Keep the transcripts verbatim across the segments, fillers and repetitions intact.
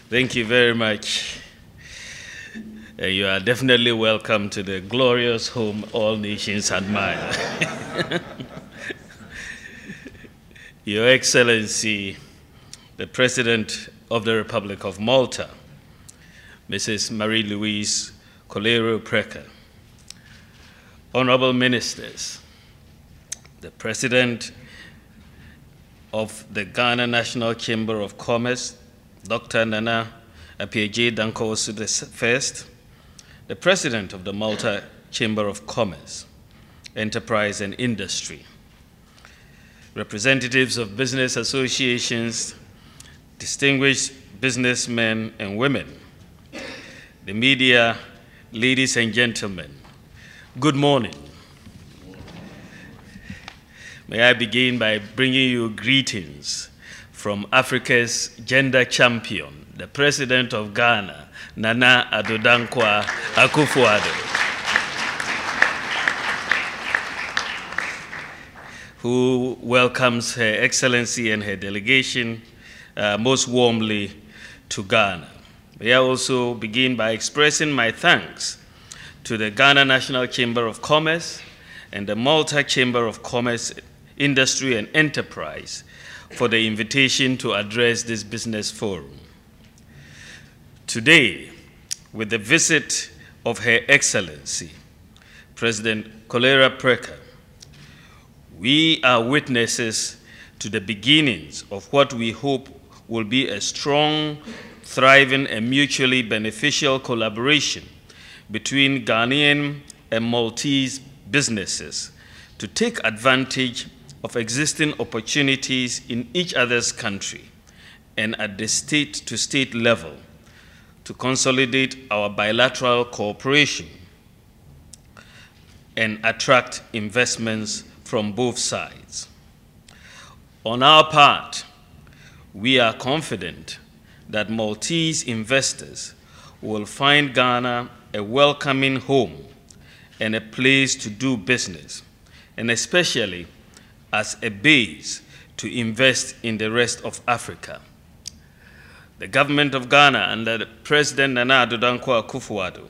Thank you very much. Uh, you are definitely welcome to the glorious home all nations admire. Your Excellency, the President of the Republic of Malta, Missus Marie-Louise Colero-Preca, Honorable Ministers, the President of the Ghana National Chamber of Commerce, Doctor Nana Appiagyei-Dankwa the First, the President of the Malta Chamber of Commerce, Enterprise and Industry, representatives of business associations, distinguished businessmen and women, the media, ladies and gentlemen, good morning. May I begin by bringing you greetings from Africa's gender champion, the President of Ghana, Nana Addo Dankwa Akufo-Addo, who welcomes Her Excellency and her delegation uh, most warmly to Ghana. May I also begin by expressing my thanks to the Ghana National Chamber of Commerce and the Malta Chamber of Commerce, Industry and Enterprise for the invitation to address this business forum. Today, with the visit of Her Excellency, President Colero-Preca, we are witnesses to the beginnings of what we hope will be a strong, thriving, and mutually beneficial collaboration between Ghanaian and Maltese businesses to take advantage of existing opportunities in each other's country and at the state-to-state level to consolidate our bilateral cooperation and attract investments from both sides. On our part, we are confident that Maltese investors will find Ghana a welcoming home and a place to do business, and especially as a base to invest in the rest of Africa. The government of Ghana under President Nana Addo Dankwa Akufo-Addo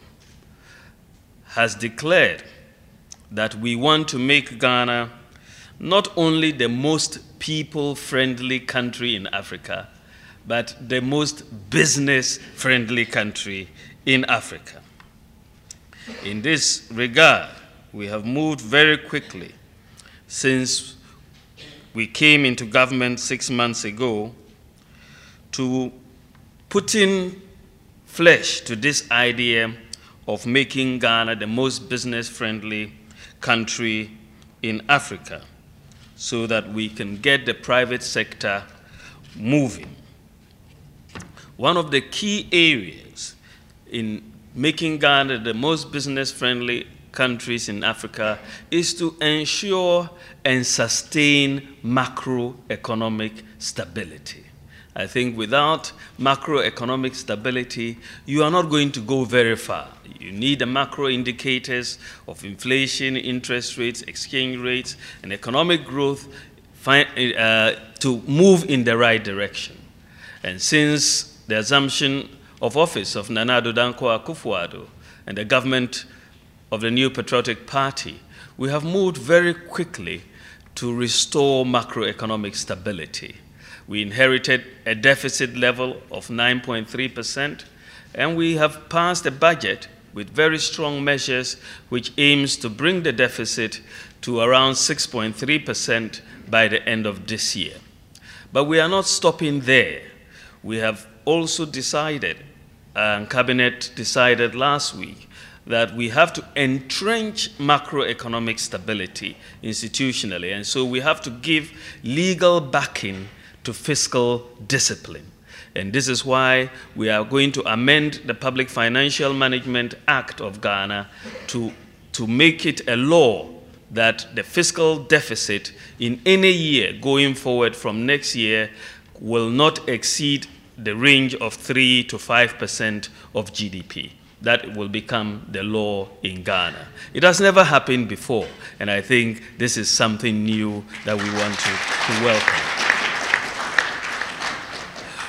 has declared that we want to make Ghana not only the most people-friendly country in Africa, but the most business-friendly country in Africa. In this regard, we have moved very quickly since we came into government six months ago to putting flesh to this idea of making Ghana the most business-friendly country in Africa so that we can get the private sector moving. One of the key areas in making Ghana the most business-friendly countries in Africa is to ensure and sustain macroeconomic stability. I think without macroeconomic stability, you are not going to go very far. You need the macro indicators of inflation, interest rates, exchange rates, and economic growth uh, to move in the right direction. And since the assumption of office of Nana Addo Dankwa Akufo-Addo and the government of the New Patriotic Party, we have moved very quickly to restore macroeconomic stability. We inherited a deficit level of nine point three percent, and we have passed a budget with very strong measures which aims to bring the deficit to around six point three percent by the end of this year. But we are not stopping there. We have also decided, and Cabinet decided last week, that we have to entrench macroeconomic stability institutionally, and so we have to give legal backing to fiscal discipline. And this is why we are going to amend the Public Financial Management Act of Ghana to, to make it a law that the fiscal deficit in any year going forward from next year will not exceed the range of three to five percent of G D P. That will become the law in Ghana. It has never happened before, and I think this is something new that we want to, to welcome.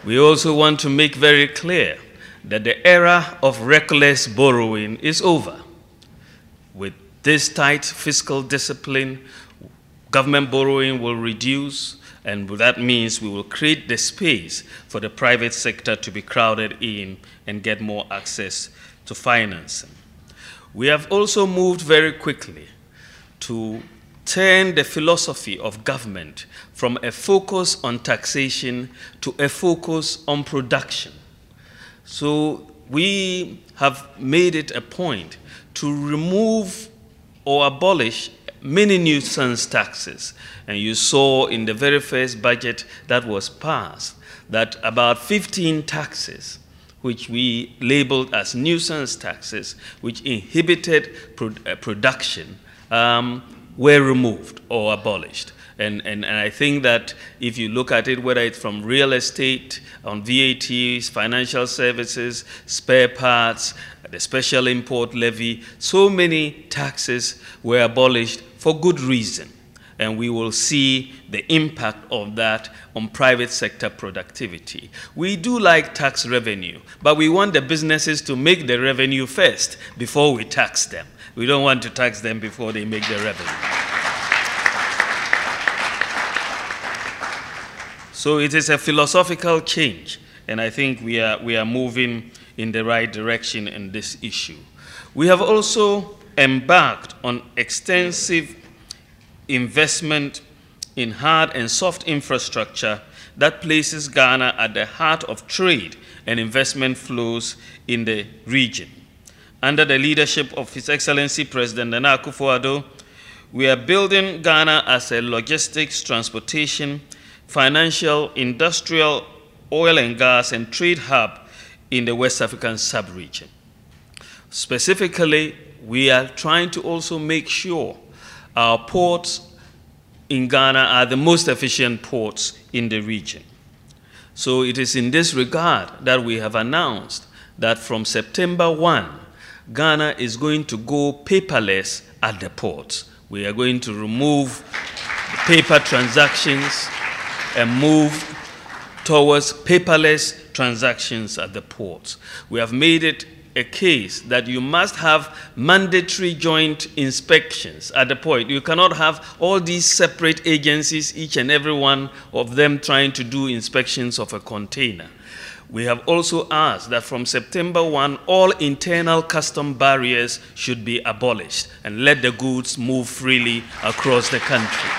We also want to make very clear that the era of reckless borrowing is over. With this tight fiscal discipline, government borrowing will reduce, and that means we will create the space for the private sector to be crowded in and get more access to financing. We have also moved very quickly to turn the philosophy of government from a focus on taxation to a focus on production. So we have made it a point to remove or abolish many nuisance taxes. And you saw in the very first budget that was passed that about fifteen taxes, which we labeled as nuisance taxes, which inhibited pro uh, production, um, were removed or abolished. And, and, and I think that if you look at it, whether it's from real estate, on V A Ts, financial services, spare parts, the special import levy, so many taxes were abolished for good reason. And we will see the impact of that on private sector productivity. We do like tax revenue, but we want the businesses to make the revenue first before we tax them. We don't want to tax them before they make the revenue. So it is a philosophical change, and I think we are, we are moving in the right direction in this issue. We have also embarked on extensive investment in hard and soft infrastructure that places Ghana at the heart of trade and investment flows in the region. Under the leadership of His Excellency President Nana Akufo-Addo, we are building Ghana as a logistics, transportation, financial, industrial, oil and gas, and trade hub in the West African sub-region. Specifically, we are trying to also make sure our ports in Ghana are the most efficient ports in the region. So it is in this regard that we have announced that from September first, Ghana is going to go paperless at the ports. We are going to remove paper transactions and move towards paperless transactions at the ports. We have made it a case that you must have mandatory joint inspections at the port. You cannot have all these separate agencies, each and every one of them trying to do inspections of a container. We have also asked that from September first, all internal custom barriers should be abolished and let the goods move freely across the country.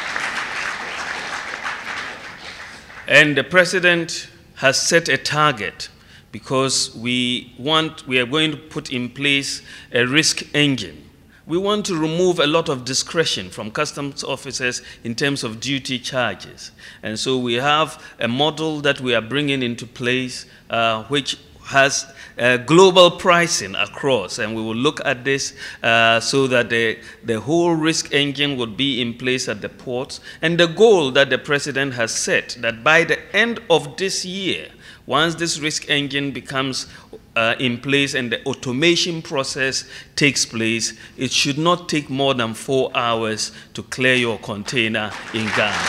And the President has set a target because we want, we are going to put in place a risk engine. We want to remove a lot of discretion from customs officers in terms of duty charges. And so we have a model that we are bringing into place uh, which has uh, global pricing across, and we will look at this uh, so that the, the whole risk engine would be in place at the ports. And the goal that the President has set, that by the end of this year, once this risk engine becomes uh, in place and the automation process takes place, it should not take more than four hours to clear your container in Ghana.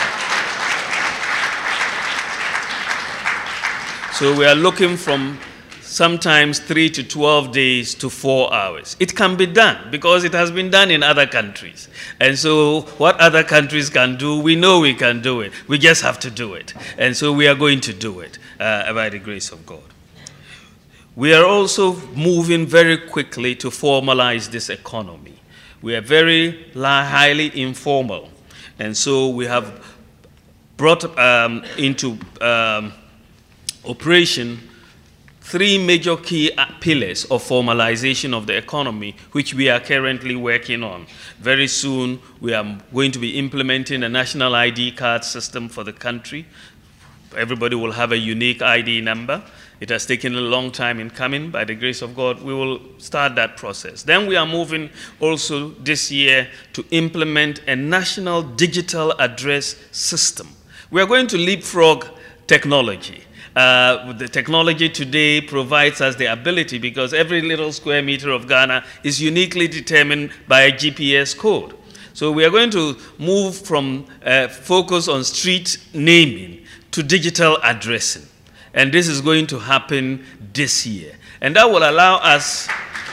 So we are looking from sometimes three to twelve days to four hours. It can be done because it has been done in other countries. And so what other countries can do, we know we can do it. We just have to do it. And so we are going to do it uh, by the grace of God. We are also moving very quickly to formalize this economy. We are very highly informal. And so we have brought um, into um, operation three major key pillars of formalization of the economy, which we are currently working on. Very soon, we are going to be implementing a national I D card system for the country. Everybody will have a unique I D number. It has taken a long time in coming. By the grace of God, we will start that process. Then we are moving also this year to implement a national digital address system. We are going to leapfrog technology. Uh, the technology today provides us the ability, because every little square meter of Ghana is uniquely determined by a G P S code. So we are going to move from uh, focus on street naming to digital addressing. And this is going to happen this year. And that will allow us,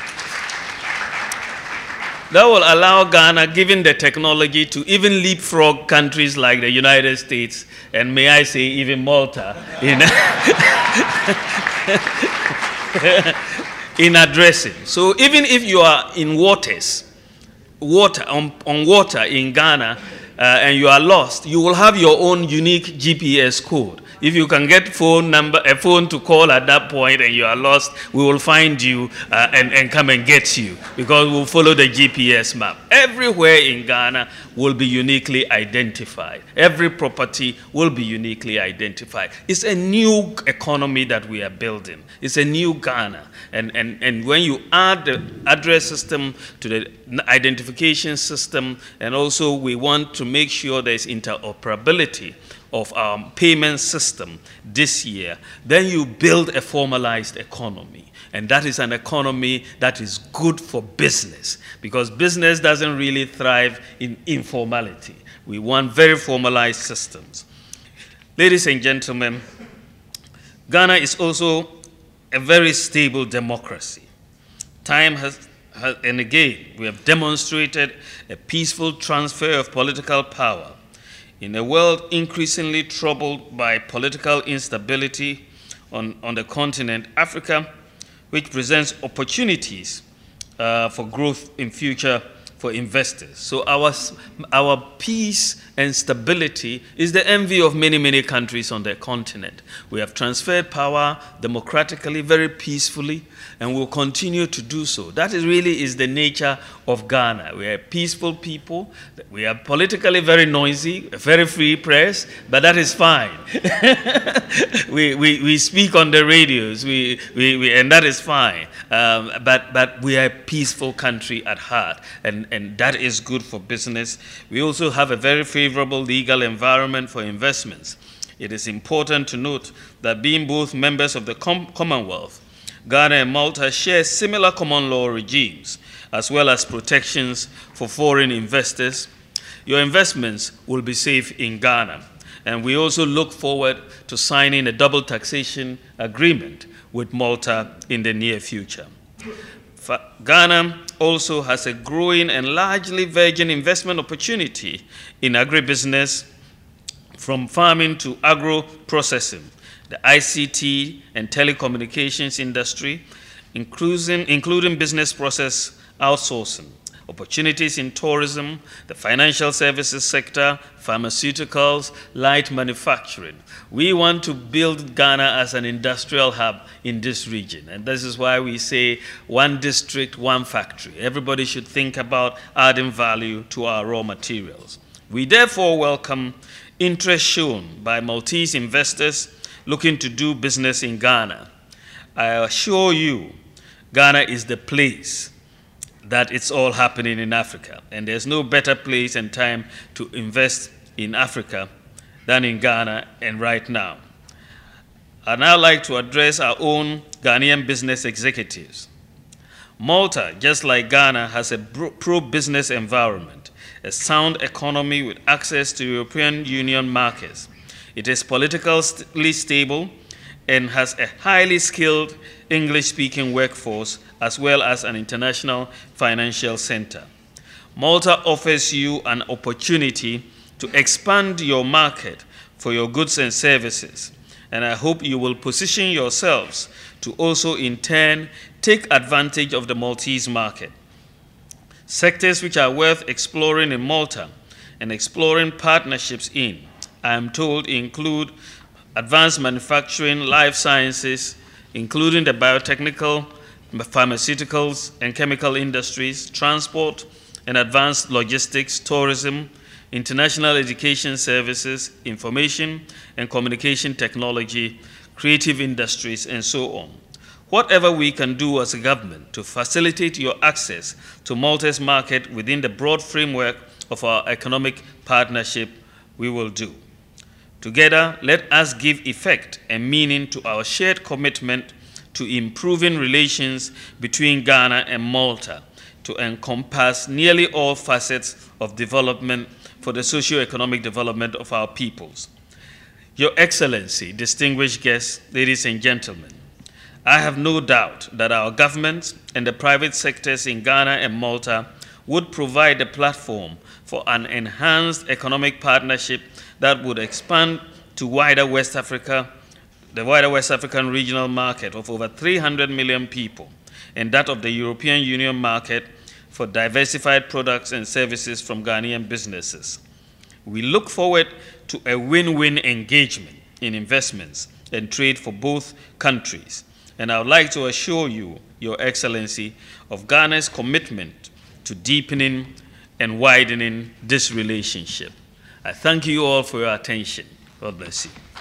that will allow Ghana, given the technology, to even leapfrog countries like the United States, and may I say even Malta, in, in addressing. So even if you are in waters, water on, on water in Ghana, uh, and you are lost, you will have your own unique G P S code. If you can get phone number, a phone to call at that point and you are lost, we will find you uh, and, and come and get you, because we'll follow the G P S map. Everywhere in Ghana will be uniquely identified. Every property will be uniquely identified. It's a new economy that we are building. It's a new Ghana. And, and, and when you add the address system to the identification system, and also we want to make sure there's interoperability of our payment system this year, then you build a formalized economy. And that is an economy that is good for business, because business doesn't really thrive in informality. We want very formalized systems. Ladies and gentlemen, Ghana is also a very stable democracy. Time has, has and again, we have demonstrated a peaceful transfer of political power. In a world increasingly troubled by political instability on, on the continent, Africa, which presents opportunities uh, for growth in future for investors. So our, our peace and stability is the envy of many, many countries on the continent. We have transferred power democratically, very peacefully, and will continue to do so. That is really is the nature of Ghana. We are a peaceful people. We are politically very noisy, a very free press, but that is fine. we, we, we speak on the radios, we, we, we, and that is fine. Um, but, but we are a peaceful country at heart, and, and that is good for business. We also have a very favorable legal environment for investments. It is important to note that being both members of the Com- Commonwealth, Ghana and Malta share similar common law regimes, as well as protections for foreign investors. Your investments will be safe in Ghana. And we also look forward to signing a double taxation agreement with Malta in the near future. Ghana also has a growing and largely virgin investment opportunity in agribusiness, from farming to agro-processing, the I C T and telecommunications industry, including, including business process outsourcing, opportunities in tourism, the financial services sector, pharmaceuticals, light manufacturing. We want to build Ghana as an industrial hub in this region, and this is why we say one district, one factory. Everybody should think about adding value to our raw materials. We therefore welcome interest shown by Maltese investors looking to do business in Ghana. I assure you, Ghana is the place that it's all happening in Africa, and there's no better place and time to invest in Africa than in Ghana and right now. I'd now like to address our own Ghanaian business executives. Malta, just like Ghana, has a pro-business environment, a sound economy with access to European Union markets. It is politically stable and has a highly skilled English-speaking workforce, as well as an international financial center. Malta offers you an opportunity to expand your market for your goods and services, and I hope you will position yourselves to also in turn take advantage of the Maltese market. Sectors which are worth exploring in Malta and exploring partnerships in, I am told, include advanced manufacturing, life sciences, including the biotechnical, pharmaceuticals and chemical industries, transport and advanced logistics, tourism, international education services, information and communication technology, creative industries, and so on. Whatever we can do as a government to facilitate your access to Malta's market within the broad framework of our economic partnership, we will do. Together, let us give effect and meaning to our shared commitment to improving relations between Ghana and Malta to encompass nearly all facets of development for the socio-economic development of our peoples. Your Excellency, distinguished guests, ladies and gentlemen, I have no doubt that our government and the private sectors in Ghana and Malta would provide a platform for an enhanced economic partnership that would expand to wider West Africa, the wider West African regional market of over three hundred million people, and that of the European Union market for diversified products and services from Ghanaian businesses. We look forward to a win-win engagement in investments and trade for both countries. And I would like to assure you, Your Excellency, of Ghana's commitment to deepening and widening this relationship. I thank you all for your attention. God bless you.